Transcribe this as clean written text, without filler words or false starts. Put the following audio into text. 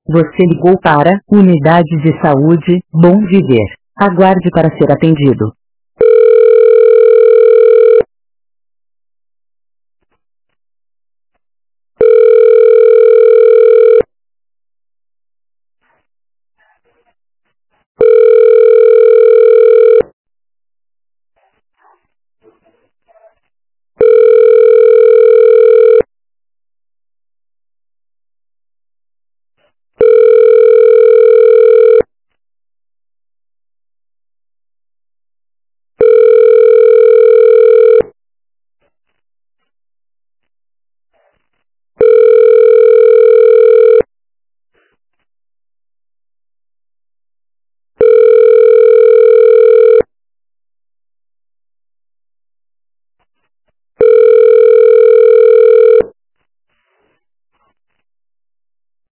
Você ligou para Unidade de Saúde Bom Viver. Aguarde para ser atendido.